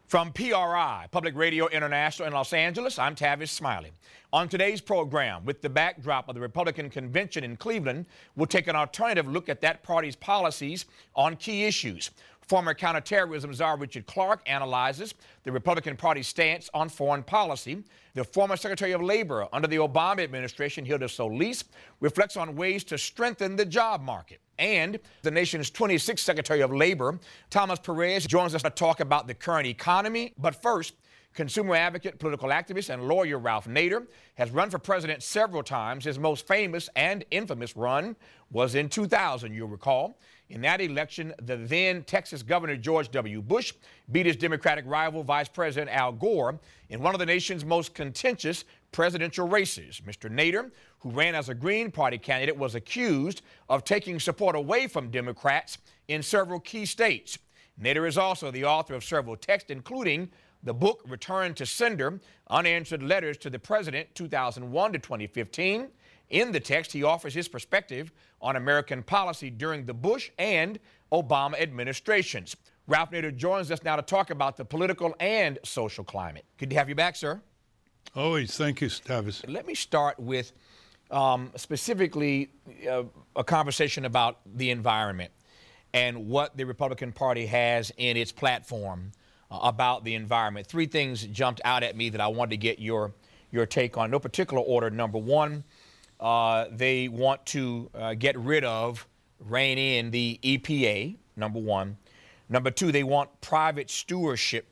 From PRI, Public Radio International in Los Angeles, I'm Tavis Smiley. On today's program, with the backdrop of the Republican convention in Cleveland, we'll take an alternative look at that party's policies on key issues. Former counterterrorism czar Richard Clarke analyzes the Republican Party's stance on foreign policy. The former Secretary of Labor under the Obama administration, Hilda Solis, reflects on ways to strengthen the job market. And the nation's 26th Secretary of Labor, Thomas Perez, joins us to talk about the current economy. But first, consumer advocate, political activist, and lawyer Ralph Nader has run for president several times. His most famous and infamous run was in 2000, you'll recall. In that election, the then Texas Governor George W. Bush beat his Democratic rival, Vice President Al Gore, in one of the nation's most contentious presidential races. Mr. Nader, who ran as a Green Party candidate, was accused of taking support away from Democrats in several key states. Nader is also the author of several texts, including the book Return to Sender, Unanswered Letters to the President, 2001 to 2015. In the text, he offers his perspective on American policy during the Bush and Obama administrations. Ralph Nader joins us now to talk about the political and social climate. Good to have you back, sir. Always. Thank you, Tavis. Let me start with specifically a conversation about the environment and what the Republican Party has in its platform about the environment. Three things jumped out at me that I wanted to get your take on. No particular order. Number one, they want to get rid of, rein in the EPA, number one. Number two, they want private stewardship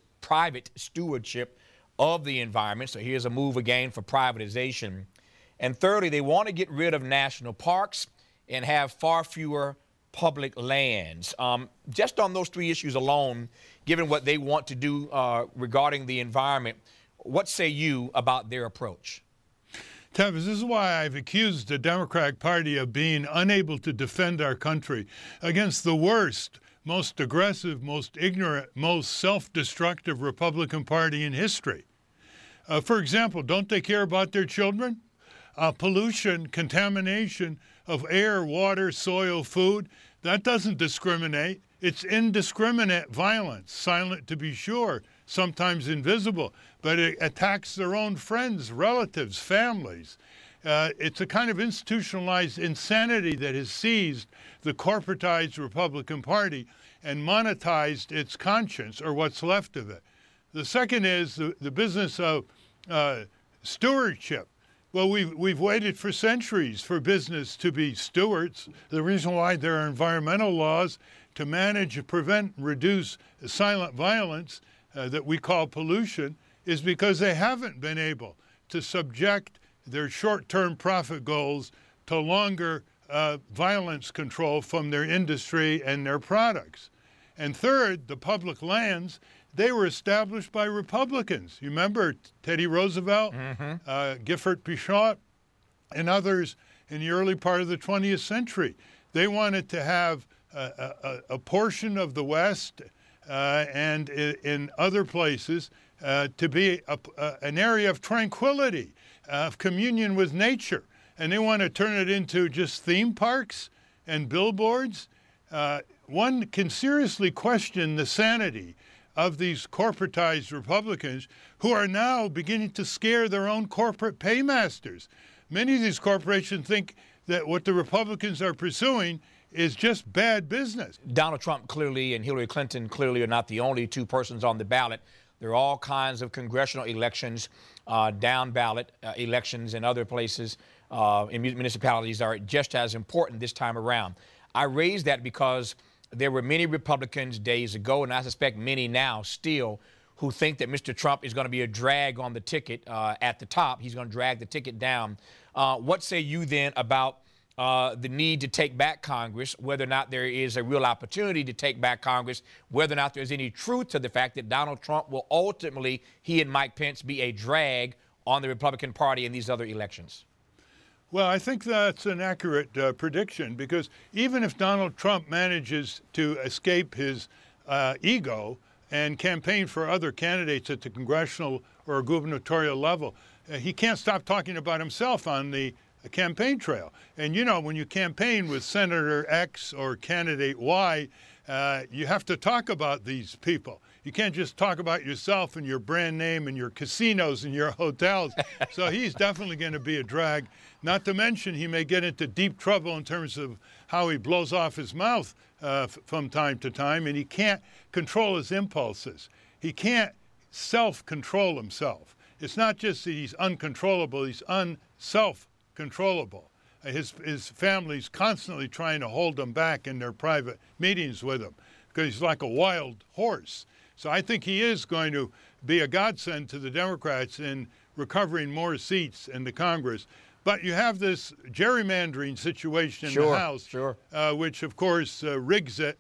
of the environment. So here's a move again for privatization. And thirdly, they want to get rid of national parks and have far fewer public lands. Just on those three issues alone, given what they want to do regarding the environment, what say you about their approach? Tavis, this is why I've accused the Democratic Party of being unable to defend our country against the worst, most aggressive, most ignorant, most self-destructive Republican Party in history. For example, don't they care about their children? Pollution, contamination of air, water, soil, food, that doesn't discriminate. It's indiscriminate violence, silent to be sure, sometimes invisible, but it attacks their own friends, relatives, families. It's a kind of institutionalized insanity that has seized the corporatized Republican Party and monetized its conscience, or what's left of it. The second is the business of stewardship. Well, we've waited for centuries for business to be stewards. The reason why there are environmental laws to manage, prevent, reduce silent violence that we call pollution is because they haven't been able to subject their short-term profit goals to longer violence control from their industry and their products. And third, the public lands, they were established by Republicans. You remember Teddy Roosevelt, Gifford Pinchot, and others in the early part of the 20th century. They wanted to have a portion of the West and in other places to be an area of tranquility, of communion with nature. And they want to turn it into just theme parks and billboards. One can seriously question the sanity of these corporatized Republicans who are now beginning to scare their own corporate paymasters. Many of these corporations think that what the Republicans are pursuing is just bad business. Donald Trump clearly and Hillary Clinton clearly are not the only two persons on the ballot. There are all kinds of congressional elections, down ballot elections in other places, in municipalities are just as important this time around. I raise that because there were many Republicans days ago, and I suspect many now still, who think that Mr. Trump is going to be a drag on the ticket at the top. He's going to drag the ticket down. What say you then about the need to take back Congress, whether or not there is a real opportunity to take back Congress, whether or not there's any truth to the fact that Donald Trump will ultimately, he and Mike Pence, be a drag on the Republican Party in these other elections? Well, I think that's an accurate prediction, because even if Donald Trump manages to escape his ego and campaign for other candidates at the congressional or gubernatorial level, he can't stop talking about himself on the campaign trail. And, you know, when you campaign with Senator X or candidate Y, you have to talk about these people. You can't just talk about yourself and your brand name and your casinos and your hotels. So he's definitely going to be a drag. Not to mention he may get into deep trouble in terms of how he blows off his mouth from time to time, and he can't control his impulses. He can't self-control himself. It's not just that he's uncontrollable, he's unself-controllable. His family's constantly trying to hold him back in their private meetings with him because he's like a wild horse. So I think he is going to be a godsend to the Democrats in recovering more seats in the Congress. But you have this gerrymandering situation in the House, which, of course, rigs it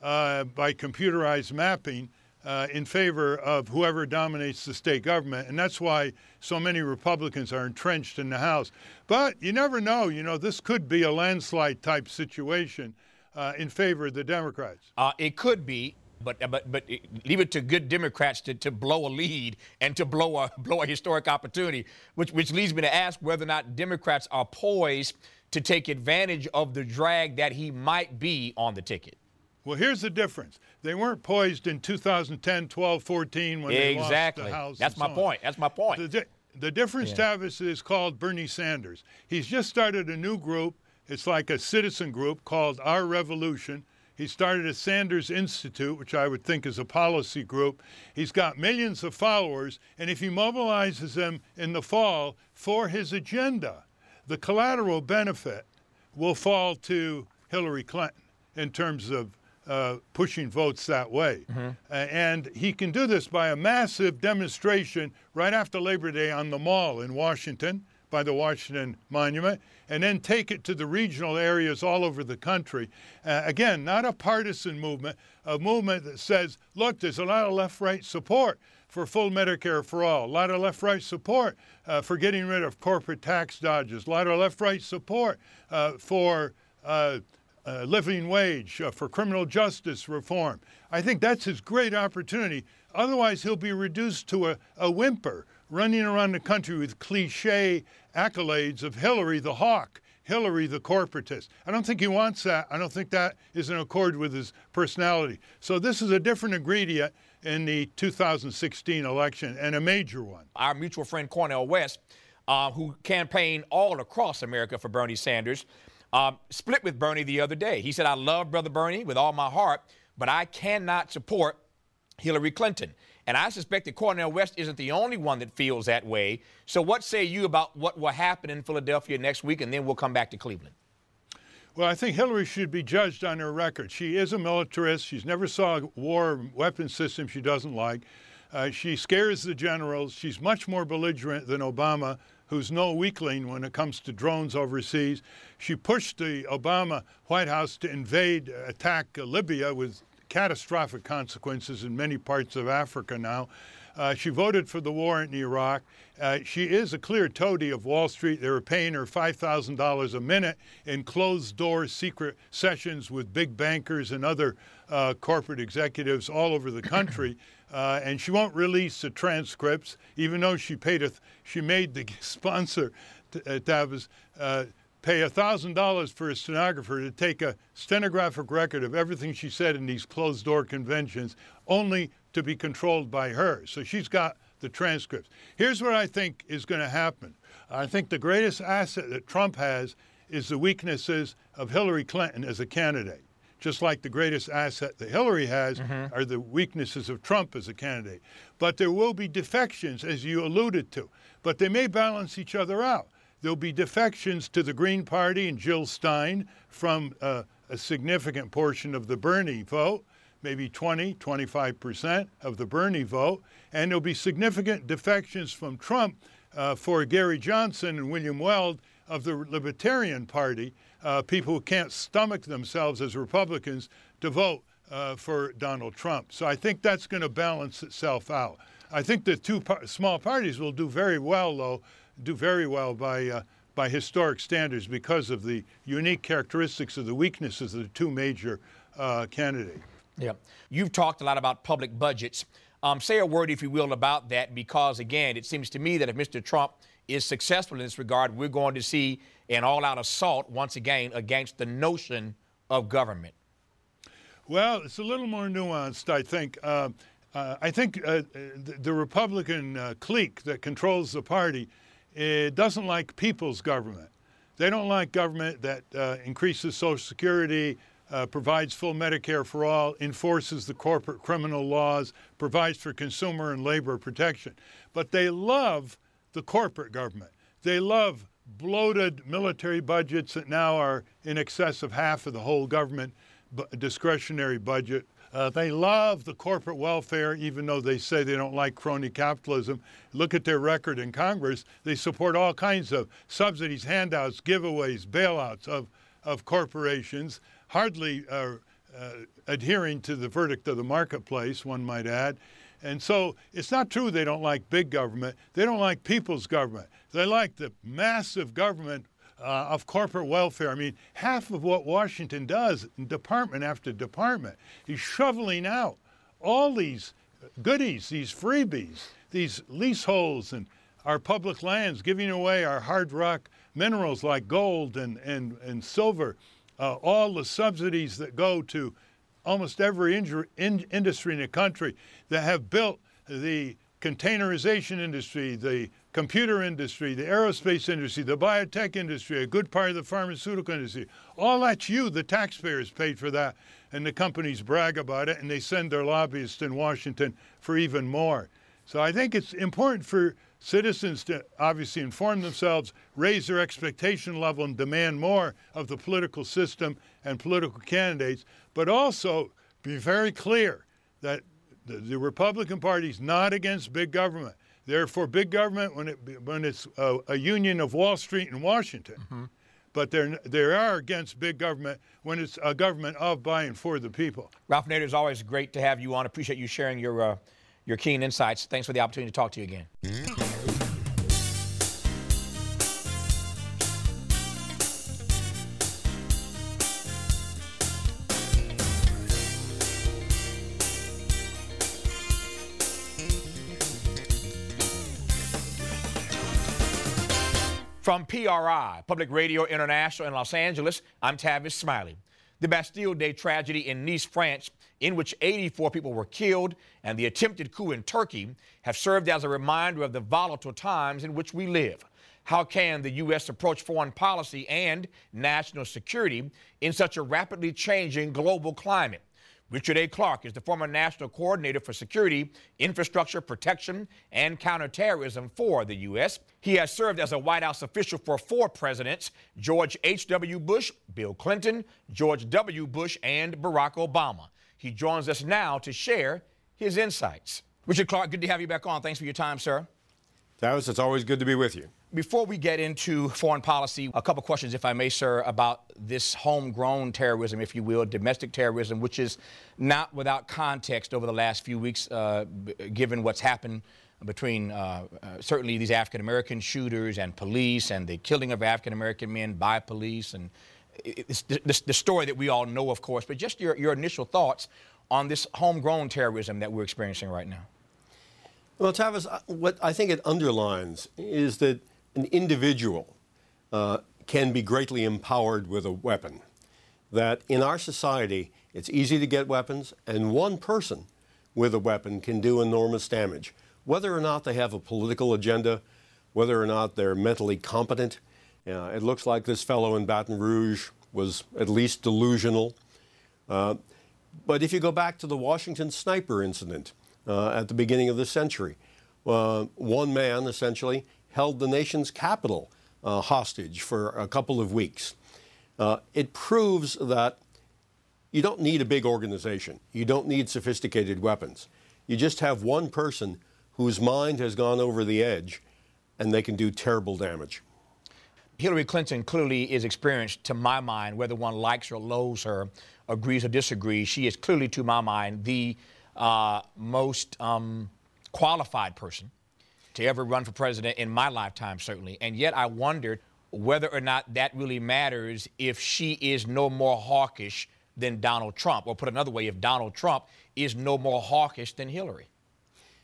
by computerized mapping in favor of whoever dominates the state government. And that's why so many Republicans are entrenched in the House. But you never know. You know, this could be a landslide type situation in favor of the Democrats. It could be. But leave it to good Democrats to blow a lead and to blow a historic opportunity, which leads me to ask whether or not Democrats are poised to take advantage of the drag that he might be on the ticket. Well, here's the difference. They weren't poised in 2010, 12, 14 when they lost the House. That's my point. That's my point. The difference, Tavis, is called Bernie Sanders. He's just started a new group. It's like a citizen group called Our Revolution. He started a Sanders Institute, which I would think is a policy group. He's got millions of followers, and if he mobilizes them in the fall for his agenda, the collateral benefit will fall to Hillary Clinton in terms of pushing votes that way. And he can do this by a massive demonstration right after Labor Day on the Mall in Washington, by the Washington Monument, and then take it to the regional areas all over the country. Again, not a partisan movement, a movement that says, look, there's a lot of left-right support for full Medicare for all, a lot of left-right support for getting rid of corporate tax dodges, a lot of left-right support for living wage, for criminal justice reform. I think that's his great opportunity. Otherwise, he'll be reduced to a whimper, running around the country with cliche accolades of Hillary the hawk, Hillary the corporatist. I don't think he wants that. I don't think that is in accord with his personality. So this is a different ingredient in the 2016 election, and a major one. Our mutual friend Cornel West, who campaigned all across America for Bernie Sanders, split with Bernie the other day. He said, I love Brother Bernie with all my heart, but I cannot support Hillary Clinton. And I suspect that Cornel West isn't the only one that feels that way. So what say you about what will happen in Philadelphia next week, and then we'll come back to Cleveland? Well, I think Hillary should be judged on her record. She is a militarist. She's never saw a war weapon system she doesn't like. She scares the generals. She's much more belligerent than Obama, who's no weakling when it comes to drones overseas. She pushed the Obama White House to attack Libya with catastrophic consequences in many parts of Africa now. She voted for the war in Iraq. She is a clear toady of Wall Street. They were paying her $5,000 a minute in closed-door secret sessions with big bankers and other corporate executives all over the country. And she won't release the transcripts, even though she made the sponsor, Tavis, pay $1,000 for a stenographer to take a stenographic record of everything she said in these closed-door conventions, only to be controlled by her. So she's got the transcripts. Here's what I think is going to happen. I think the greatest asset that Trump has is the weaknesses of Hillary Clinton as a candidate. Just like the greatest asset that Hillary has are the weaknesses of Trump as a candidate. But there will be defections, as you alluded to. But they may balance each other out. There'll be defections to the Green Party and Jill Stein from a significant portion of the Bernie vote, maybe 25% of the Bernie vote. And there'll be significant defections from Trump for Gary Johnson and William Weld of the Libertarian Party, people who can't stomach themselves as Republicans to vote for Donald Trump. So I think that's going to balance itself out. I think the two small parties will do very well, though, by historic standards because of the unique characteristics of the weaknesses of the two major candidates. Yeah. You've talked a lot about public budgets. Say a word, if you will, about that, because, again, it seems to me that if Mr. Trump is successful in this regard, we're going to see an all-out assault once again against the notion of government. Well, it's a little more nuanced, I think. I think the Republican clique that controls the party doesn't like people's government. They don't like government that increases Social Security, provides full Medicare for all, enforces the corporate criminal laws, provides for consumer and labor protection. But they love the corporate government. They love bloated military budgets that now are in excess of half of the whole government discretionary budget. They love the corporate welfare, even though they say they don't like crony capitalism. Look at their record in Congress. They support all kinds of subsidies, handouts, giveaways, bailouts of corporations, hardly adhering to the verdict of the marketplace, one might add. And so it's not true they don't like big government. They don't like people's government. They like the massive government of corporate welfare. I mean, half of what Washington does, department after department, is shoveling out all these goodies, these freebies, these leaseholds and our public lands, giving away our hard rock minerals like gold and silver, all the subsidies that go to almost every industry in the country that have built the containerization industry, the computer industry, the aerospace industry, the biotech industry, a good part of the pharmaceutical industry. All that's you, the taxpayers, paid for that. And the companies brag about it, and they send their lobbyists in Washington for even more. So I think it's important for citizens to obviously inform themselves, raise their expectation level, and demand more of the political system and political candidates, but also be very clear that the Republican Party is not against big government. They're for big government when it's a union of Wall Street and Washington. Mm-hmm. But they are against big government when it's a government of, by, and for the people. Ralph Nader, it's always great to have you on. Appreciate you sharing your keen insights. Thanks for the opportunity to talk to you again. From PRI, Public Radio International in Los Angeles, I'm Tavis Smiley. The Bastille Day tragedy in Nice, France, in which 84 people were killed, and the attempted coup in Turkey have served as a reminder of the volatile times in which we live. How can the U.S. approach foreign policy and national security in such a rapidly changing global climate? Richard A. Clark is the former National Coordinator for Security, Infrastructure Protection, and Counterterrorism for the U.S. He has served as a White House official for 4 presidents: George H.W. Bush, Bill Clinton, George W. Bush, and Barack Obama. He joins us now to share his insights. Richard Clark, good to have you back on. Thanks for your time, sir. Tavis, it's always good to be with you. Before we get into foreign policy, a couple questions, if I may, sir, about this homegrown terrorism, if you will, domestic terrorism, which is not without context over the last few weeks, given what's happened between certainly these African-American shooters and police and the killing of African-American men by police. And it's the story that we all know, of course, but just your initial thoughts on this homegrown terrorism that we're experiencing right now. Well, Tavis, what I think it underlines is that an individual can be greatly empowered with a weapon. That in our society, it's easy to get weapons, and one person with a weapon can do enormous damage. Whether or not they have a political agenda, whether or not they're mentally competent, it looks like this fellow in Baton Rouge was at least delusional. But if you go back to the Washington sniper incident at the beginning of the century, one man essentially held the nation's capital hostage for a couple of weeks. It proves that you don't need a big organization. You don't need sophisticated weapons. You just have one person whose mind has gone over the edge, and they can do terrible damage. Hillary Clinton clearly is experienced, to my mind, whether one likes or loathes her, agrees or disagrees. She is clearly, to my mind, the most qualified person to ever run for president in my lifetime, certainly. And yet I wondered whether or not that really matters if she is no more hawkish than Donald Trump. Or put another way, if Donald Trump is no more hawkish than Hillary.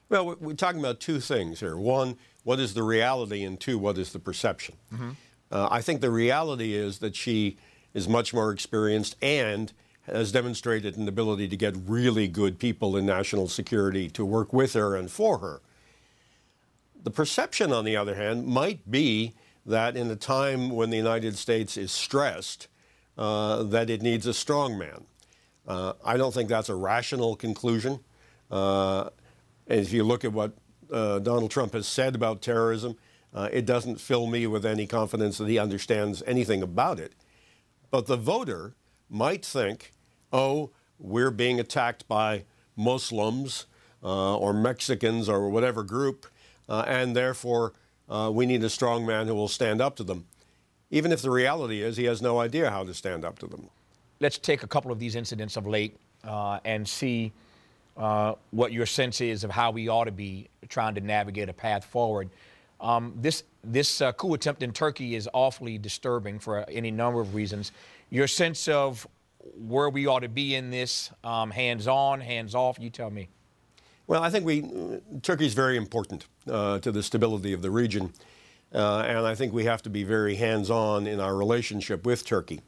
Well, we're talking about two things here. One, what is the reality? And two, what is the perception? I think the reality is that she is much more experienced and has demonstrated an ability to get really good people in national security to work with her and for her. The perception, on the other hand, might be that in a time when the United States is stressed, that it needs a strong man. I don't think that's a rational conclusion. And if you look at what Donald Trump has said about terrorism, it doesn't fill me with any confidence that he understands anything about it. But the voter might think, oh, we're being attacked by Muslims or Mexicans or whatever group, and therefore we need a strong man who will stand up to them, even if the reality is he has no idea how to stand up to them. Let's take a couple of these incidents of late and see what your sense is of how we ought to be trying to navigate a path forward. This coup attempt in Turkey is awfully disturbing for any number of reasons. Your sense of where we ought to be in this, hands-on, hands-off, you tell me. Well, I think Turkey is very important to the stability of the region, and I think we have to be very hands-on in our relationship with Turkey.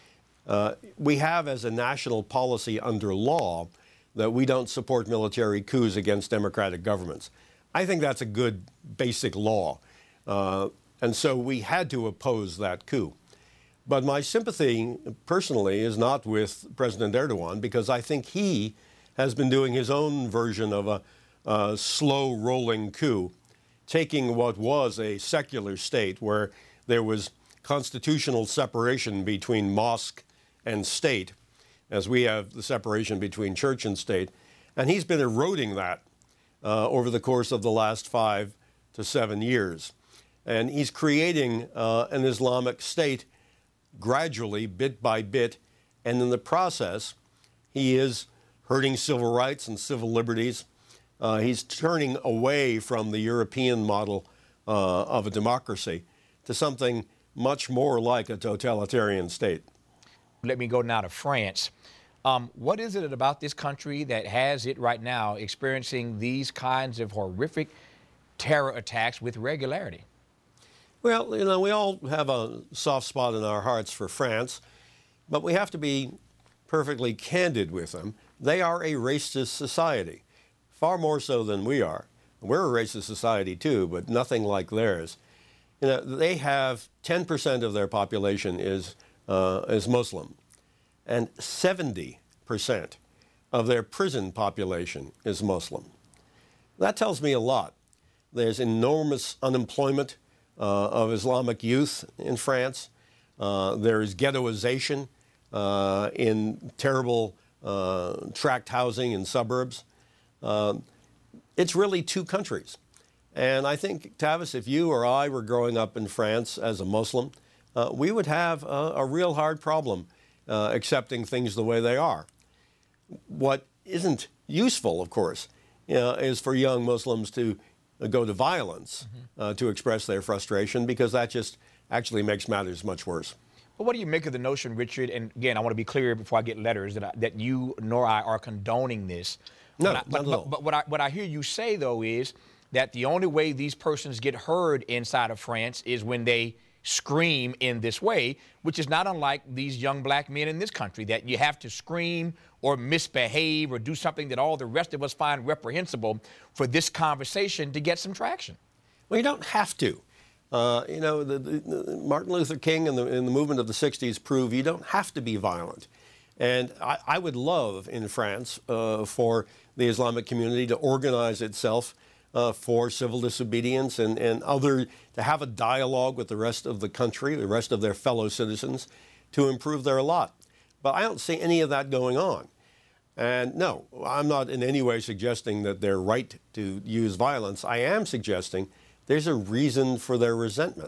We have as a national policy under law that we don't support military coups against democratic governments. I think that's a good basic law, and so we had to oppose that coup. But my sympathy personally is not with President Erdogan, because I think he has been doing his own version of a slow-rolling coup, taking what was a secular state where there was constitutional separation between mosque and state, as we have the separation between church and state, and he's been eroding that over the course of the last 5 to 7 years. And he's creating an Islamic state gradually, bit by bit, and in the process, he is hurting civil rights and civil liberties. He's turning away from the European model of a democracy to something much more like a totalitarian state. Let me go now to France. What is it about this country that has it right now experiencing these kinds of horrific terror attacks with regularity? Well, you know, we all have a soft spot in our hearts for France, but we have to be perfectly candid with them. They are a racist society, far more so than we are. We're a racist society too, but nothing like theirs. You know, they have 10% of their population is Muslim, and 70% of their prison population is Muslim. That tells me a lot. There's enormous unemployment of Islamic youth in France. There is ghettoization in terrible tract housing in suburbs. It's really two countries. And I think, Tavis, if you or I were growing up in France as a Muslim, we would have a real hard problem accepting things the way they are. What isn't useful, of course, is for young Muslims to go to violence to express their frustration, because that just actually makes matters much worse. But what do you make of the notion, Richard, and again, I want to be clear before I get letters, that you nor I are condoning this. No, but what I hear you say, though, is that the only way these persons get heard inside of France is when they scream in this way, which is not unlike these young black men in this country, that you have to scream or misbehave or do something that all the rest of us find reprehensible for this conversation to get some traction. Well, you don't have to. You know, the Martin Luther King and the movement of the 60s prove you don't have to be violent. And I would love in France for the Islamic community to organize itself for civil disobedience and to have a dialogue with the rest of the country, the rest of their fellow citizens, to improve their lot. But I don't see any of that going on. And no, I'm not in any way suggesting that they're right to use violence. I am suggesting there's a reason for their resentment.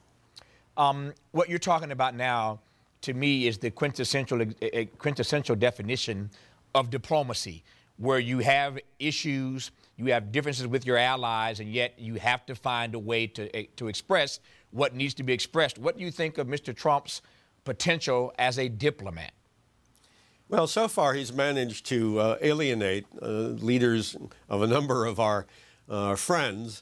What you're talking about now, to me, is the quintessential definition of diplomacy, where you have issues, you have differences with your allies, and yet you have to find a way to express what needs to be expressed. What do you think of Mr. Trump's potential as a diplomat? Well, so far he's managed to alienate leaders of a number of our friends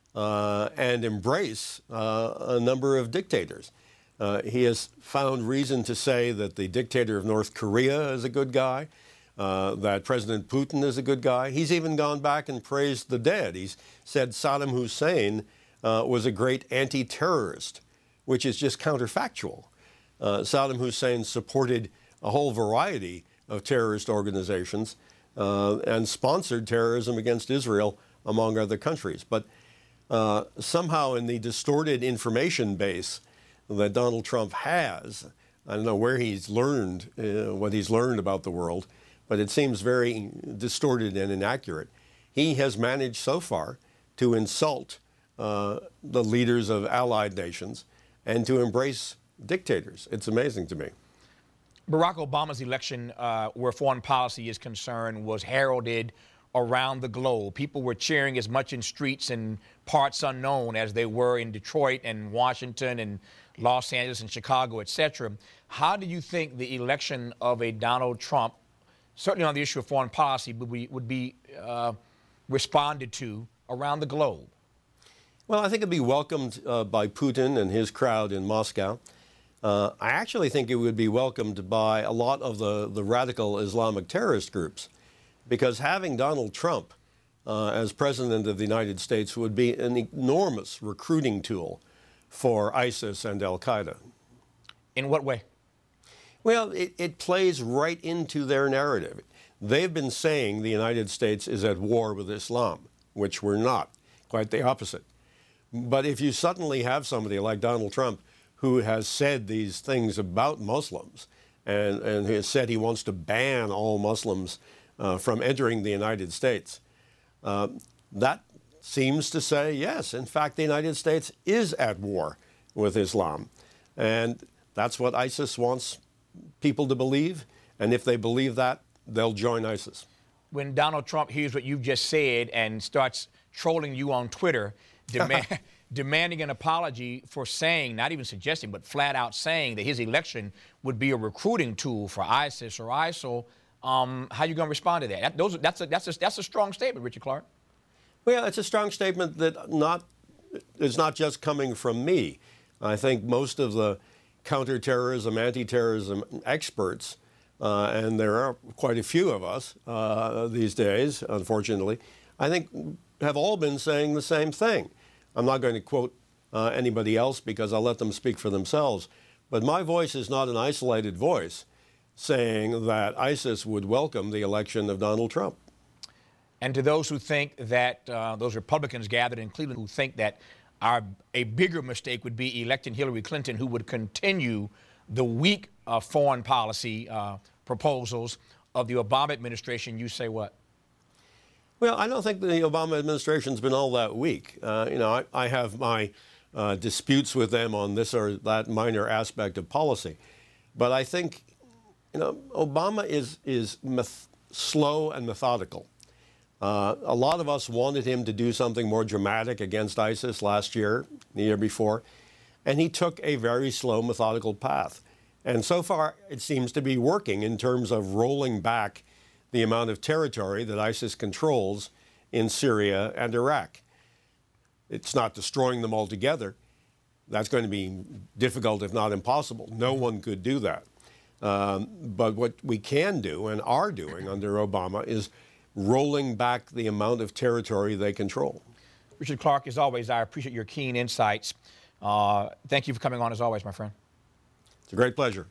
and embrace a number of dictators. He has found reason to say that the dictator of North Korea is a good guy, that President Putin is a good guy. He's even gone back and praised the dead. He's said Saddam Hussein was a great anti-terrorist, which is just counterfactual. Saddam Hussein supported a whole variety of terrorist organizations and sponsored terrorism against Israel, among other countries. But somehow in the distorted information base that Donald Trump has, I don't know where he's learned what he's learned about the world, but it seems very distorted and inaccurate. He has managed so far to insult the leaders of allied nations and to embrace dictators. It's amazing to me. Barack Obama's election, where foreign policy is concerned, was heralded around the globe. People were cheering as much in streets and parts unknown as they were in Detroit and Washington and Los Angeles and Chicago, etc. How do you think the election of a Donald Trump, certainly on the issue of foreign policy, would be responded to around the globe? Well, I think it'd be welcomed by Putin and his crowd in Moscow. I actually think it would be welcomed by a lot of the radical Islamic terrorist groups, because having Donald Trump as President of the United States would be an enormous recruiting tool for ISIS and al-Qaeda. In what way? Well, it plays right into their narrative. They've been saying the United States is at war with Islam, which we're not, quite the opposite. But if you suddenly have somebody like Donald Trump who has said these things about Muslims and has said he wants to ban all Muslims from entering the United States, that seems to say, yes, in fact, the United States is at war with Islam. And that's what ISIS wants people to believe. And if they believe that, they'll join ISIS. When Donald Trump hears what you've just said and starts trolling you on Twitter, demanding an apology for saying, not even suggesting, but flat out saying that his election would be a recruiting tool for ISIS or ISIL, how are you going to respond to that? That's a strong statement, Richard Clarke. Well, it's a strong statement that is not just coming from me. I think most of the counterterrorism, anti-terrorism experts, and there are quite a few of us these days, unfortunately, I think have all been saying the same thing. I'm not going to quote anybody else because I'll let them speak for themselves. But my voice is not an isolated voice saying that ISIS would welcome the election of Donald Trump. And to those who think that, those Republicans gathered in Cleveland who think that a bigger mistake would be electing Hillary Clinton, who would continue the weak foreign policy proposals of the Obama administration, you say what? Well, I don't think the Obama administration's been all that weak. I have my disputes with them on this or that minor aspect of policy. But I think, Obama is slow and methodical. A lot of us wanted him to do something more dramatic against ISIS last year, the year before, and he took a very slow, methodical path. And so far, it seems to be working in terms of rolling back the amount of territory that ISIS controls in Syria and Iraq. It's not destroying them altogether. That's going to be difficult, if not impossible. No one could do that. But what we can do and are doing under Obama is rolling back the amount of territory they control. Richard Clarke, as always, I appreciate your keen insights. Thank you for coming on as always, my friend. It's a great pleasure.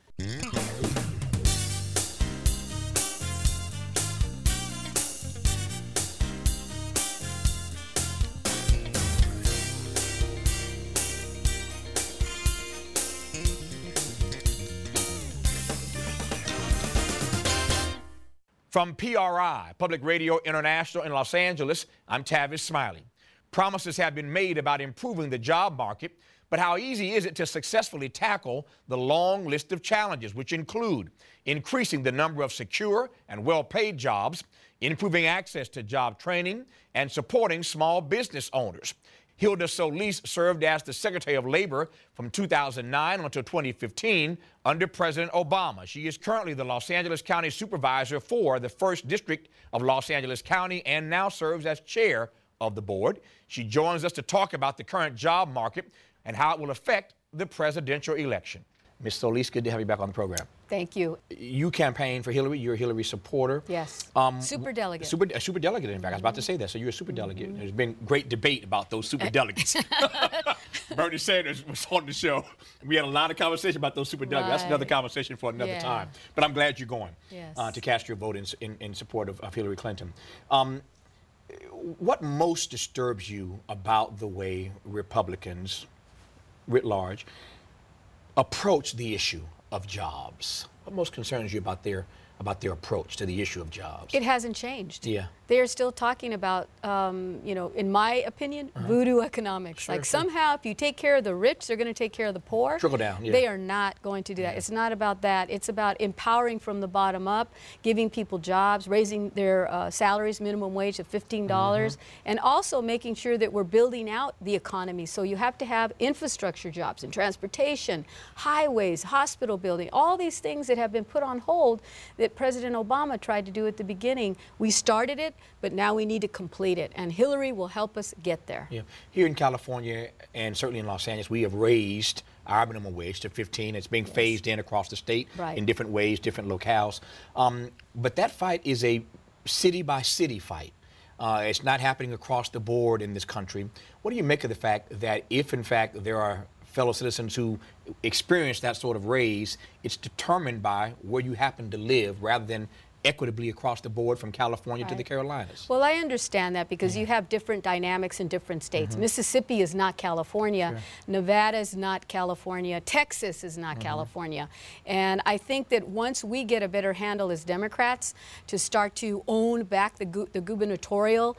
From PRI, Public Radio International in Los Angeles, I'm Tavis Smiley. Promises have been made about improving the job market, but how easy is it to successfully tackle the long list of challenges, which include increasing the number of secure and well-paid jobs, improving access to job training, and supporting small business owners? Hilda Solis served as the Secretary of Labor from 2009 until 2015 under President Obama. She is currently the Los Angeles County Supervisor for the 1st District of Los Angeles County and now serves as chair of the board. She joins us to talk about the current job market and how it will affect the presidential election. Ms. Solis, good to have you back on the program. Thank you. You campaigned for Hillary. You're a Hillary supporter. Super delegate. Super delegate, in fact. I was about to say that. So you're a super delegate. There's been great debate about those super delegates. Bernie Sanders was on the show. We had a lot of conversation about those super delegates. That's another conversation for another time. But I'm glad you're going to cast your vote in support of Hillary Clinton. What most disturbs you about the way Republicans, writ large, approach the issue of jobs? What most concerns you about their approach to the issue of jobs? It hasn't changed. Yeah. They are still talking about, in my opinion, voodoo economics. Somehow if you take care of the rich, they're going to take care of the poor. Trickle down, They are not going to do that. It's not about that. It's about empowering from the bottom up, giving people jobs, raising their salaries, minimum wage of $15, and also making sure that we're building out the economy. So you have to have infrastructure jobs in transportation, highways, hospital building, all these things that have been put on hold that President Obama tried to do at the beginning. We started it, but now we need to complete it, and Hillary will help us get there. Yeah. Here in California and certainly in Los Angeles, we have raised our minimum wage to 15. It's being phased in across the state in different ways, different locales. But that fight is a city-by-city fight. It's not happening across the board in this country. What do you make of the fact that if, in fact, there are fellow citizens who experience that sort of raise, it's determined by where you happen to live rather than equitably across the board from California to the Carolinas? Well, I understand that because you have different dynamics in different states. Mississippi is not California. Nevada is not California. Texas is not California. And I think that once we get a better handle as Democrats to start to own back the gubernatorial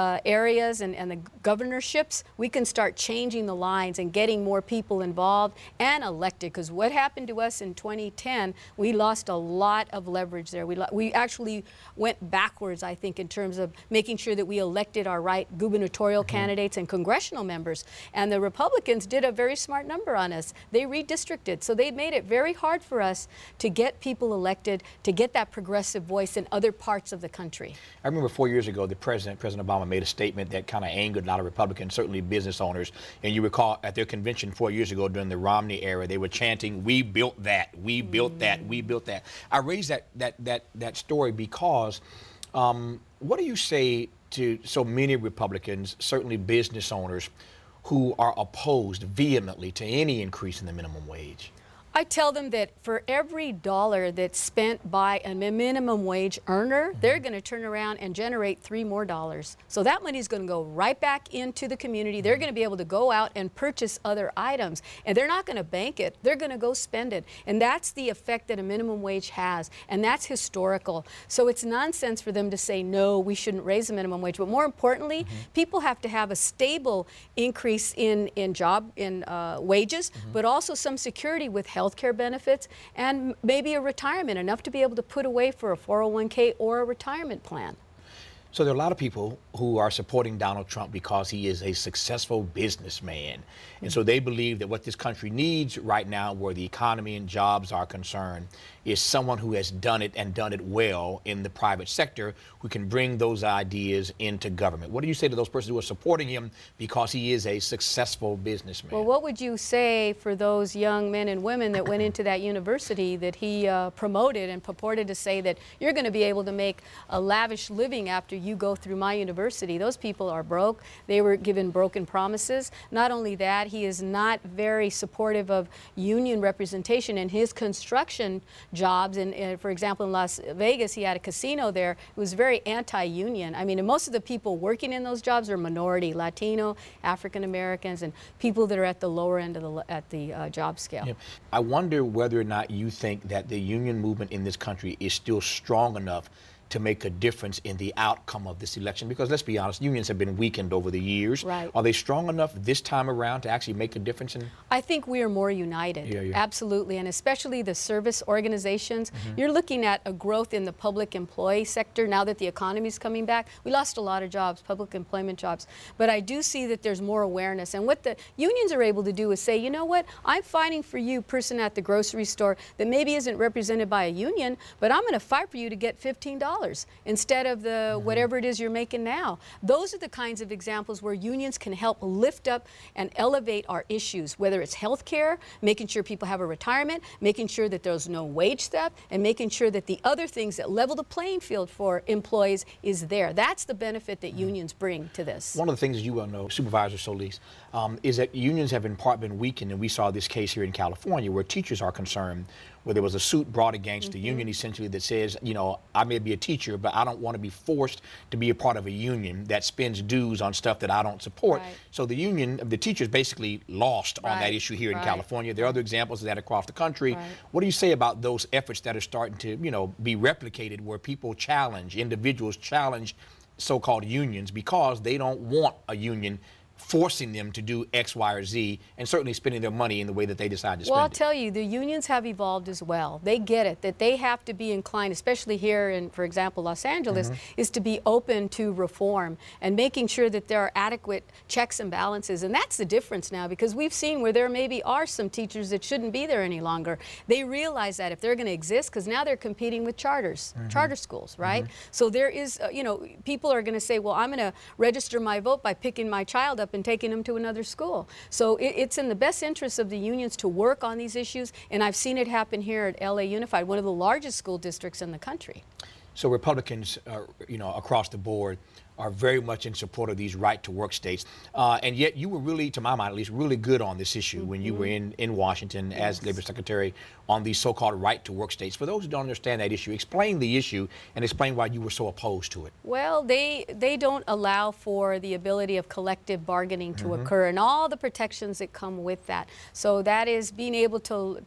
areas and the governorships, we can start changing the lines and getting more people involved and elected. Because what happened to us in 2010, we lost a lot of leverage there. We actually went backwards, I think, in terms of making sure that we elected our right gubernatorial candidates and congressional members. And the Republicans did a very smart number on us. They redistricted. So they made it very hard for us to get people elected, to get that progressive voice in other parts of the country. I remember 4 years ago, President Obama made a statement that kind of angered a lot of Republicans, certainly business owners. And you recall at their convention 4 years ago during the Romney era, they were chanting, "We built that, we built that, we built that." I raised that story because what do you say to so many Republicans, certainly business owners, who are opposed vehemently to any increase in the minimum wage? I tell them that for every dollar that's spent by a minimum wage earner, they're going to turn around and generate $3 more. So that money is going to go right back into the community. They're going to be able to go out and purchase other items. And they're not going to bank it. They're going to go spend it. And that's the effect that a minimum wage has. And that's historical. So it's nonsense for them to say, no, we shouldn't raise the minimum wage. But more importantly, people have to have a stable increase in wages, but also some security with health care benefits and maybe a retirement, enough to be able to put away for a 401k or a retirement plan. So there are a lot of people who are supporting Donald Trump because he is a successful businessman. And so they believe that what this country needs right now, where the economy and jobs are concerned, is someone who has done it and done it well in the private sector, who can bring those ideas into government. What do you say to those persons who are supporting him because he is a successful businessman? Well, what would you say for those young men and women that went into that university that he promoted and purported to say that you're going to be able to make a lavish living after you go through my university? Those people are broke. They were given broken promises. Not only that, he is not very supportive of union representation in his construction jobs. And for example, in Las Vegas, he had a casino there. It was very anti-union. I mean, and most of the people working in those jobs are minority, Latino, African Americans, and people that are at the lower end of the job scale. Yeah. I wonder whether or not you think that the union movement in this country is still strong enough to make a difference in the outcome of this election? Because let's be honest, unions have been weakened over the years. Right. Are they strong enough this time around to actually make a difference? I think we are more united, absolutely, and especially the service organizations. You're looking at a growth in the public employee sector now that the economy is coming back. We lost a lot of jobs, public employment jobs, but I do see that there's more awareness. And what the unions are able to do is say, you know what, I'm fighting for you, person at the grocery store that maybe isn't represented by a union, but I'm going to fight for you to get $15 instead of the whatever it is you're making now. Those are the kinds of examples where unions can help lift up and elevate our issues, whether it's health care, making sure people have a retirement, making sure that there's no wage theft, and making sure that the other things that level the playing field for employees is there. That's the benefit that unions bring to this. One of the things you well know, Supervisor Solis, is that unions have in part been weakened, and we saw this case here in California where teachers are concerned, where there was a suit brought against the union essentially that says, you know, I may be a teacher, but I don't want to be forced to be a part of a union that spends dues on stuff that I don't support. Right. So the union, the teachers basically lost on that issue here in California. There are other examples of that across the country. Right. What do you say about those efforts that are starting to, you know, be replicated where people challenge, individuals challenge so-called unions because they don't want a union forcing them to do X, Y, or Z, and certainly spending their money in the way that they decide to spend it? Well, I'll tell you, the unions have evolved as well. They get it, that they have to be inclined, especially here in, for example, Los Angeles, is to be open to reform and making sure that there are adequate checks and balances. And that's the difference now, because we've seen where there maybe are some teachers that shouldn't be there any longer. They realize that if they're going to exist, because now they're competing with charters, charter schools, right? So there is, you know, people are going to say, well, I'm going to register my vote by picking my child up and taking them to another school. So it's in the best interest of the unions to work on these issues, and I've seen it happen here at LA Unified, one of the largest school districts in the country. So Republicans, you know, across the board are very much in support of these right-to-work states. And yet you were really, to my mind at least, really good on this issue when you were in Washington as Labor Secretary on these so-called right-to-work states. For those who don't understand that issue, explain the issue and explain why you were so opposed to it. Well, they don't allow for the ability of collective bargaining to occur and all the protections that come with that. So that is being able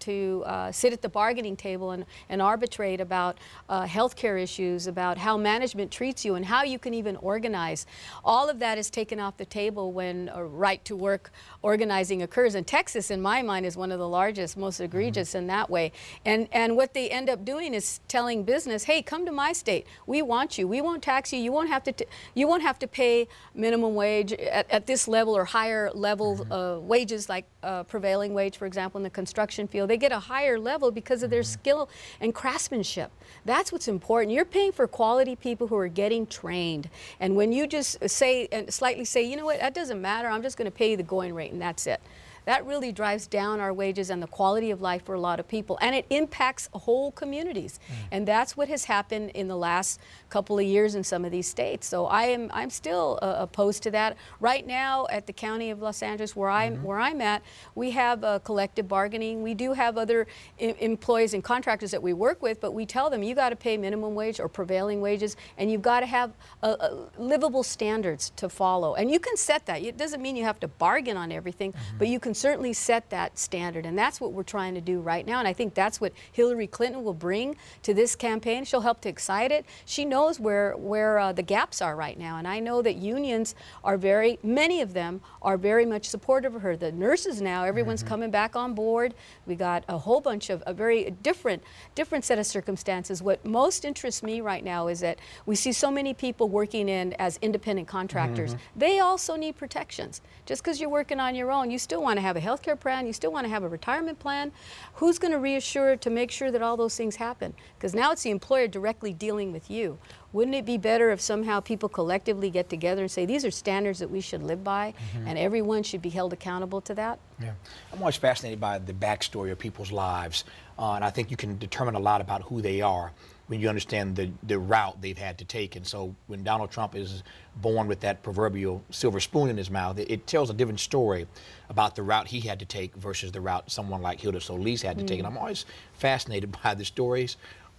to sit at the bargaining table and arbitrate about health care issues, about how management treats you and how you can even organize. All of that is taken off the table when a right-to-work organizing occurs. And Texas, in my mind, is one of the largest, most egregious in that way. And what they end up doing is telling business, hey, come to my state. We want you. We won't tax you. You won't have to pay minimum wage at this level or higher level wages like prevailing wage, for example, in the construction field. They get a higher level because of their skill and craftsmanship. That's what's important. You're paying for quality people who are getting trained. And when you just say and slightly say, you know what, that doesn't matter, I'm just going to pay you the going rate and that's it. That really drives down our wages and the quality of life for a lot of people. And it impacts whole communities. And that's what has happened in the last couple of years in some of these states. So I'm still opposed to that. Right now at the County of Los Angeles, where I'm at, we have collective bargaining. We do have other employees and contractors that we work with, but we tell them you got to pay minimum wage or prevailing wages, and you've got to have livable standards to follow. And you can set that. It doesn't mean you have to bargain on everything, but you can certainly set that standard, and that's what we're trying to do right now. And I think that's what Hillary Clinton will bring to this campaign. She'll help to excite it. She knows where the gaps are right now, and I know that unions are many of them are very much supportive of her. The nurses now, everyone's coming back on board. We got a whole bunch of a very different set of circumstances. What most interests me right now is that we see so many people working as independent contractors. They also need protections. Just because you're working on your own, you still want to have a health care plan, you still want to have a retirement plan. Who's going to reassure to make sure that all those things happen? Because now it's the employer directly dealing with you. Wouldn't it be better if somehow people collectively get together and say these are standards that we should live by and everyone should be held accountable to that? Yeah. I'm always fascinated by the backstory of people's lives, and I think you can determine a lot about who they are when you understand the route they've had to take. And so when Donald Trump is born with that proverbial silver spoon in his mouth, it tells a different story about the route he had to take versus the route someone like Hilda Solis had to take. And I'm always fascinated by the stories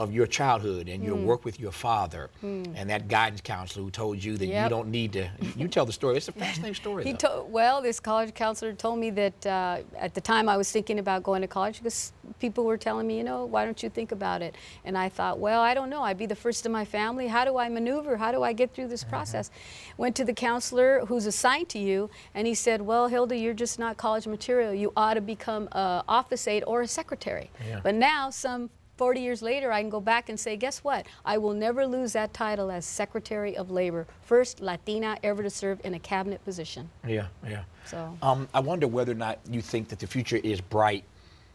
of your childhood and your work with your father and that guidance counselor who told you that you don't need to. You tell the story. It's a fascinating story. Well, this college counselor told me that at the time I was thinking about going to college because people were telling me, why don't you think about it? And I thought, well, I don't know. I'd be the first in my family. How do I maneuver? How do I get through this process? Went to the counselor who's assigned to you, and he said, well, Hilda, you're just not college material. You ought to become an office aide or a secretary. But now, some 40 years later, I can go back and say, guess what? I will never lose that title as Secretary of Labor, first Latina ever to serve in a cabinet position. Yeah. So I wonder whether or not you think that the future is bright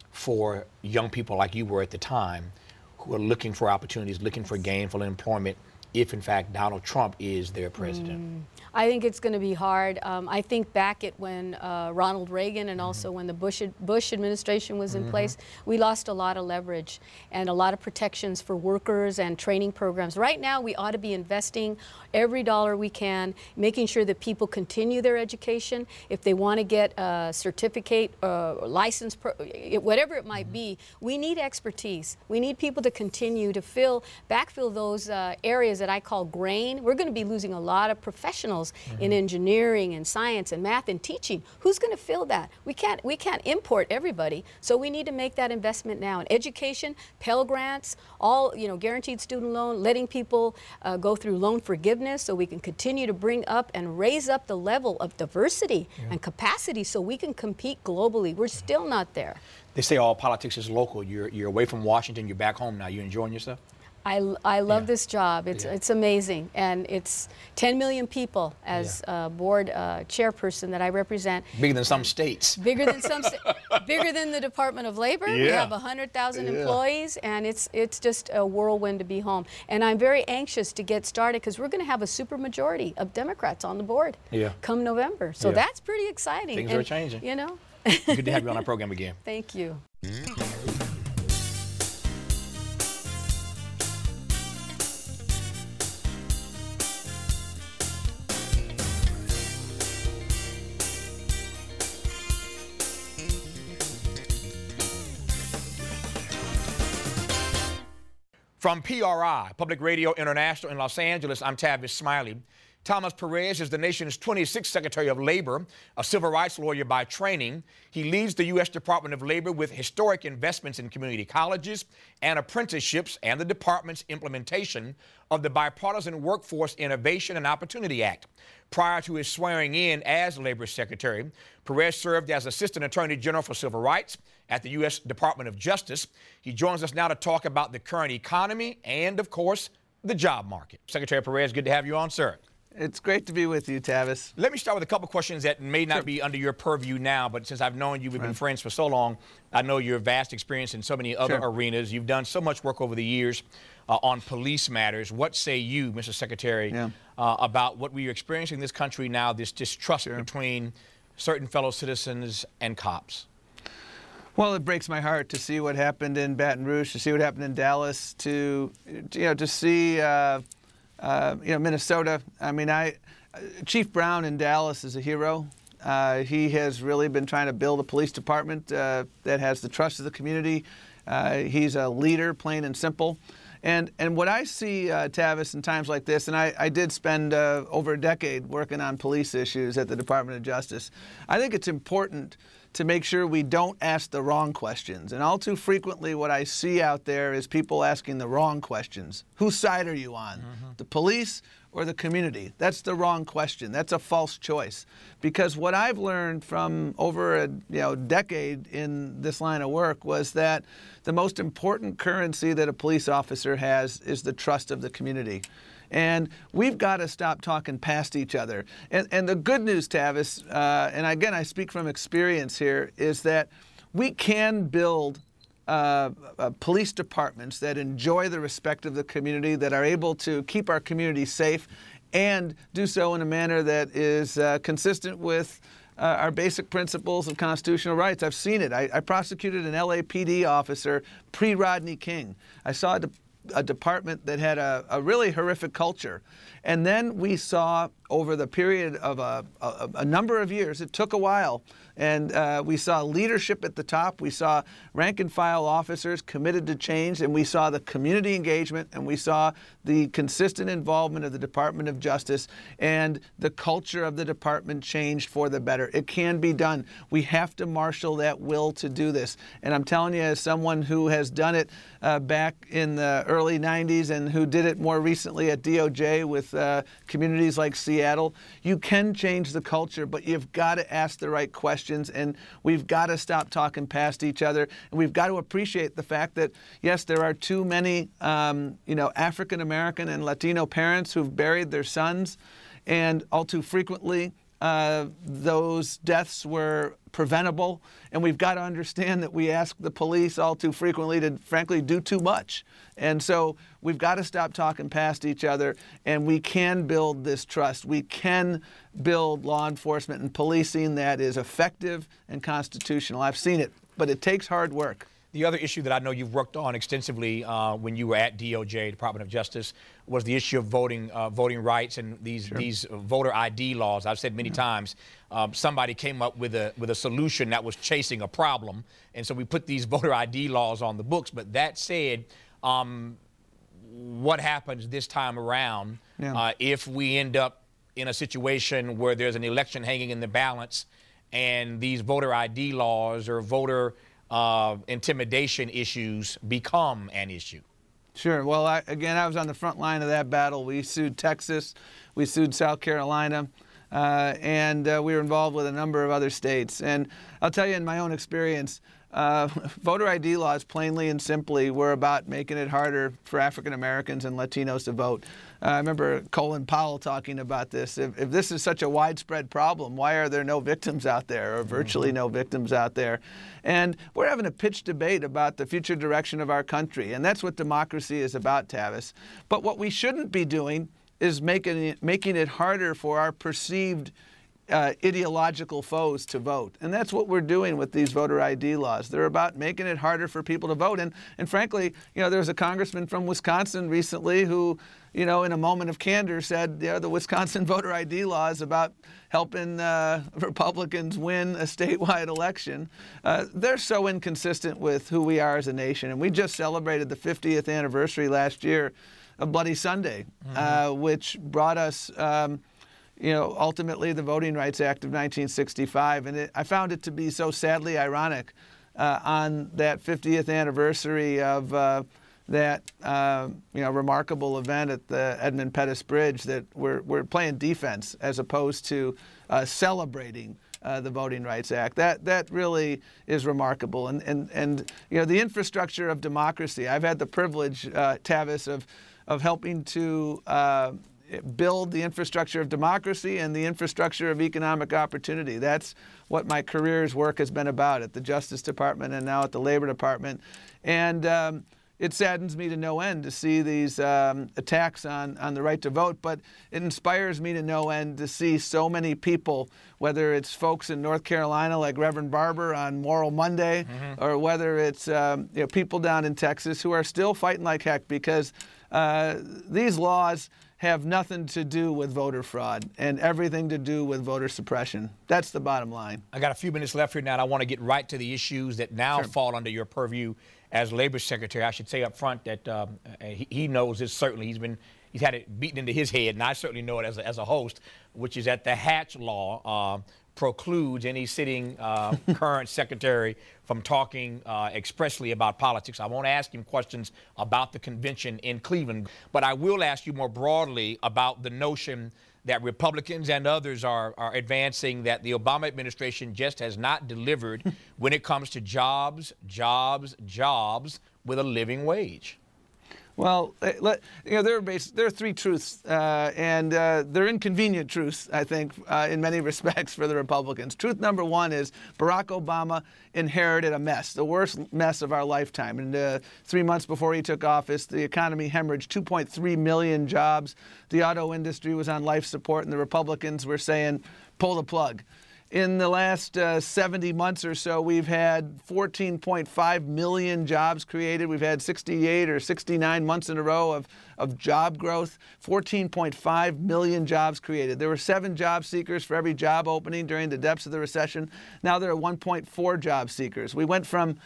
for young people like you were at the time who are looking for opportunities, looking for gainful employment, if in fact Donald Trump is their president. I think it's going to be hard. I think back at when Ronald Reagan and also when the Bush administration was in place, we lost a lot of leverage and a lot of protections for workers and training programs. Right now, we ought to be investing every dollar we can, making sure that people continue their education. If they want to get a certificate, license, whatever it might be, we need expertise. We need people to continue to backfill those areas that I call grain. We're going to be losing a lot of professionals in engineering and science and math and teaching. Who's going to fill that? We can't import everybody, so we need to make that investment now in education, Pell Grants, all guaranteed student loan, letting people go through loan forgiveness so we can continue to bring up and raise up the level of diversity and capacity so we can compete globally. We're still not there. They say all politics is local. You're away from Washington. You're back home now. You enjoying yourself? I love this job. It's amazing, and it's 10 million people as board chairperson that I represent. Bigger than some states. Bigger than bigger than the Department of Labor. We have 100,000 employees, and it's just a whirlwind to be home. And I'm very anxious to get started because we're going to have a supermajority of Democrats on the board come November. So that's pretty exciting. Things are changing. Good to have you on our program again. Thank you. From PRI, Public Radio International in Los Angeles, I'm Tavis Smiley. Thomas Perez is the nation's 26th Secretary of Labor, a civil rights lawyer by training. He leads the U.S. Department of Labor with historic investments in community colleges and apprenticeships and the department's implementation of the Bipartisan Workforce Innovation and Opportunity Act. Prior to his swearing in as Labor Secretary, Perez served as Assistant Attorney General for Civil Rights at the U.S. Department of Justice. He joins us now to talk about the current economy and, of course, the job market. Secretary Perez, good to have you on, sir. It's great to be with you, Tavis. Let me start with a couple questions that may not be under your purview now, but since I've known you, we've been friends for so long, I know your vast experience in so many other arenas. You've done so much work over the years on police matters. What say you, Mr. Secretary, about what we are experiencing in this country now, this distrust between certain fellow citizens and cops? Well, it breaks my heart to see what happened in Baton Rouge, to see what happened in Dallas, to see Minnesota. I mean, Chief Brown in Dallas is a hero. He has really been trying to build a police department that has the trust of the community. He's a leader, plain and simple. And what I see, Tavis, in times like this, and I did spend over a decade working on police issues at the Department of Justice, I think it's important to make sure we don't ask the wrong questions. And all too frequently what I see out there is people asking the wrong questions. Whose side are you on? The police or the community? That's the wrong question. That's a false choice. Because what I've learned from over a decade in this line of work was that the most important currency that a police officer has is the trust of the community. And we've got to stop talking past each other. And the good news, Tavis, and again, I speak from experience here, is that we can build police departments that enjoy the respect of the community, that are able to keep our community safe, and do so in a manner that is consistent with our basic principles of constitutional rights. I've seen it. I prosecuted an LAPD officer pre-Rodney King. I saw a department that had a really horrific culture. And then we saw over the period of a number of years. It took a while. And we saw leadership at the top. We saw rank and file officers committed to change. And we saw the community engagement. And we saw the consistent involvement of the Department of Justice. And the culture of the department changed for the better. It can be done. We have to marshal that will to do this. And I'm telling you, as someone who has done it back in the early 90s and who did it more recently at DOJ with communities like Seattle, you can change the culture, but you've got to ask the right questions. And we've got to stop talking past each other. And we've got to appreciate the fact that, yes, there are too many, African American and Latino parents who've buried their sons. And all too frequently, those deaths were preventable. And we've got to understand that we ask the police all too frequently to, frankly, do too much. And so we've got to stop talking past each other, and we can build this trust. We can build law enforcement and policing that is effective and constitutional. I've seen it, but it takes hard work. The other issue that I know you've worked on extensively when you were at DOJ, Department of Justice, was the issue of voting rights and these voter ID laws. I've said many times, somebody came up with a solution that was chasing a problem, and so we put these voter ID laws on the books. But that said, what happens this time around if we end up in a situation where there's an election hanging in the balance and these voter ID laws or voter intimidation issues become an issue? Sure. Well, I was on the front line of that battle. We sued Texas, we sued South Carolina, and we were involved with a number of other states. And I'll tell you, in my own experience, voter ID laws, plainly and simply, were about making it harder for African Americans and Latinos to vote. I remember Colin Powell talking about this. If this is such a widespread problem, why are there no victims out there, or virtually no victims out there? And we're having a pitched debate about the future direction of our country, and that's what democracy is about, Tavis. But what we shouldn't be doing is making it harder for our perceived ideological foes to vote. And that's what we're doing with these voter ID laws. They're about making it harder for people to vote. And frankly, there was a congressman from Wisconsin recently who, in a moment of candor said, the Wisconsin voter ID law is about helping Republicans win a statewide election. They're so inconsistent with who we are as a nation. And we just celebrated the 50th anniversary last year of Bloody Sunday, which brought us ultimately the Voting Rights Act of 1965. And I found it to be so sadly ironic on that 50th anniversary of that remarkable event at the Edmund Pettus Bridge that we're playing defense as opposed to celebrating the Voting Rights Act. That really is remarkable. And the infrastructure of democracy. I've had the privilege, Tavis, of helping to build the infrastructure of democracy and the infrastructure of economic opportunity. That's what my career's work has been about at the Justice Department and now at the Labor Department. And it saddens me to no end to see these attacks on the right to vote, but it inspires me to no end to see so many people, whether it's folks in North Carolina like Reverend Barber on Moral Monday, or whether it's people down in Texas who are still fighting like heck because these laws have nothing to do with voter fraud and everything to do with voter suppression. That's the bottom line. I got a few minutes left here now, and I want to get right to the issues that now fall under your purview as Labor Secretary. I should say up front that he knows this certainly. He's had it beaten into his head, and I certainly know it as a host, which is that the Hatch Law precludes any sitting current secretary from talking expressly about politics. I won't ask him questions about the convention in Cleveland, but I will ask you more broadly about the notion that Republicans and others are advancing that the Obama administration just has not delivered when it comes to jobs with a living wage. Well, there are three truths, and they're inconvenient truths, I think, in many respects for the Republicans. Truth number one is Barack Obama inherited a mess, the worst mess of our lifetime. And 3 months before he took office, the economy hemorrhaged 2.3 million jobs. The auto industry was on life support, and the Republicans were saying, pull the plug. In the last 70 months or so, we've had 14.5 million jobs created. We've had 68 or 69 months in a row of job growth, 14.5 million jobs created. There were 7 job seekers for every job opening during the depths of the recession. Now there are 1.4 job seekers. We went from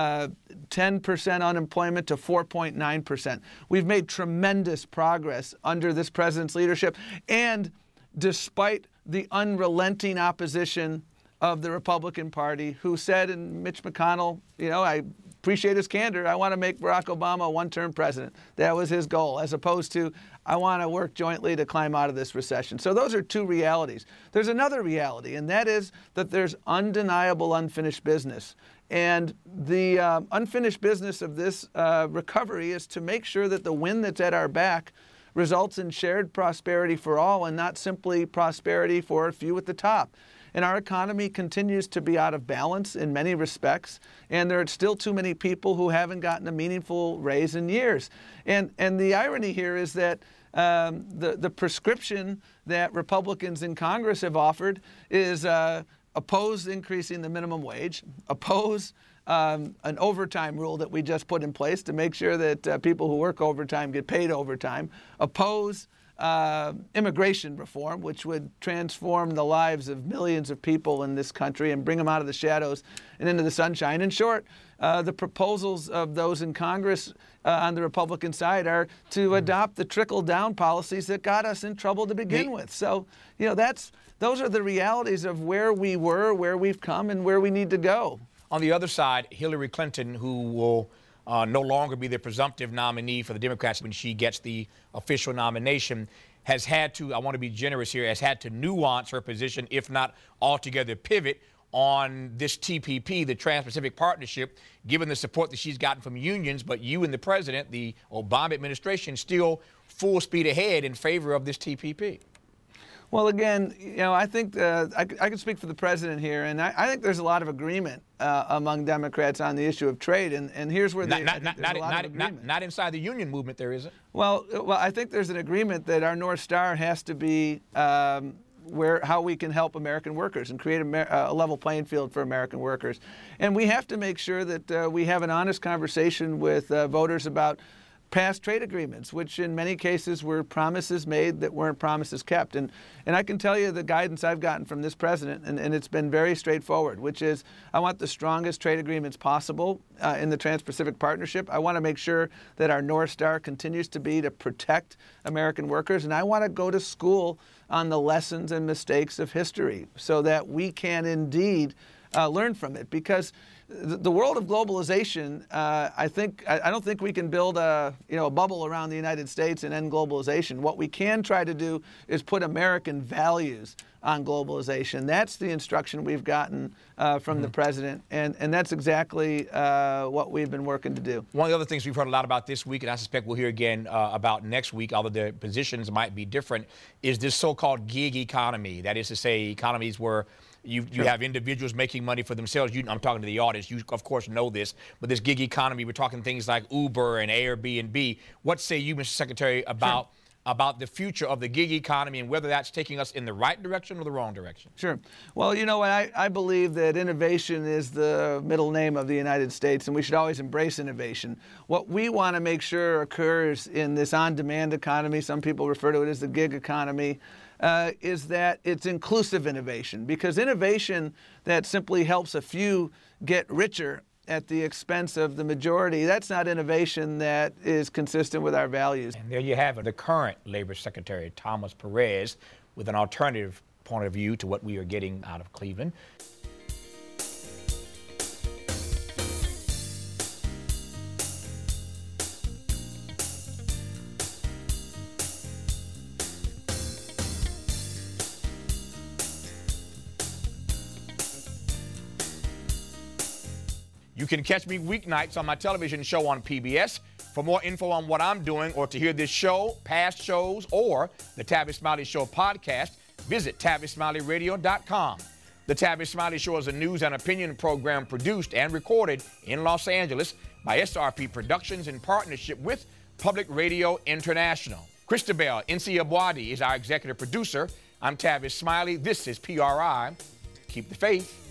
10% unemployment to 4.9%. We've made tremendous progress under this president's leadership, and despite the unrelenting opposition of the Republican Party, who said, and Mitch McConnell, I appreciate his candor, I want to make Barack Obama a one-term president. That was his goal, as opposed to, I want to work jointly to climb out of this recession. So those are 2 realities. There's another reality, and that is that there's undeniable unfinished business. And the unfinished business of this recovery is to make sure that the wind that's at our back results in shared prosperity for all and not simply prosperity for a few at the top. And our economy continues to be out of balance in many respects, and there are still too many people who haven't gotten a meaningful raise in years. And the irony here is that the prescription that Republicans in Congress have offered is oppose increasing the minimum wage, oppose an overtime rule that we just put in place to make sure that people who work overtime get paid overtime, oppose immigration reform, which would transform the lives of millions of people in this country and bring them out of the shadows and into the sunshine. In short, the proposals of those in Congress on the Republican side are to adopt the trickle-down policies that got us in trouble to begin with. So, those are the realities of where we were, where we've come, and where we need to go. On the other side, Hillary Clinton, who will no longer be the presumptive nominee for the Democrats when she gets the official nomination, has had to, I want to be generous here, has had to nuance her position, if not altogether pivot, on this TPP, the Trans-Pacific Partnership, given the support that she's gotten from unions, but you and the president, the Obama administration, still full speed ahead in favor of this TPP. Well, again, I think I can speak for the president here, and I think there's a lot of agreement among Democrats on the issue of trade, and here's where not inside the union movement there isn't. Well, I think there's an agreement that our North Star has to be how we can help American workers and create a level playing field for American workers, and we have to make sure that we have an honest conversation with voters about past trade agreements, which in many cases were promises made that weren't promises kept. And I can tell you the guidance I've gotten from this president, and it's been very straightforward, which is I want the strongest trade agreements possible in the Trans-Pacific Partnership. I want to make sure that our North Star continues to be to protect American workers, and I want to go to school on the lessons and mistakes of history so that we can indeed learn from it. Because the world of globalization, I don't think we can build a bubble around the United States and end globalization. What we can try to do is put American values on globalization. That's the instruction we've gotten from the president, and that's exactly what we've been working to do. One of the other things we've heard a lot about this week, and I suspect we'll hear again about next week, although the positions might be different, is this so-called gig economy. That is to say, economies where you have individuals making money for themselves. I'm talking to the audience. You, of course, know this. But this gig economy, we're talking things like Uber and Airbnb. What say you, Mr. Secretary, about the future of the gig economy and whether that's taking us in the right direction or the wrong direction? Sure. Well, I believe that innovation is the middle name of the United States, and we should always embrace innovation. What we want to make sure occurs in this on-demand economy, some people refer to it as the gig economy, is that it's inclusive innovation, because innovation that simply helps a few get richer at the expense of the majority, that's not innovation that is consistent with our values. And there you have it, the current Labor Secretary, Thomas Perez, with an alternative point of view to what we are getting out of Cleveland. You can catch me weeknights on my television show on PBS. For more info on what I'm doing or to hear this show, past shows, or the Tavis Smiley Show podcast, visit TavisSmileyRadio.com. The Tavis Smiley Show is a news and opinion program produced and recorded in Los Angeles by SRP Productions in partnership with Public Radio International. Christabel Nsiabwadi is our executive producer. I'm Tavis Smiley. This is PRI, keep the faith.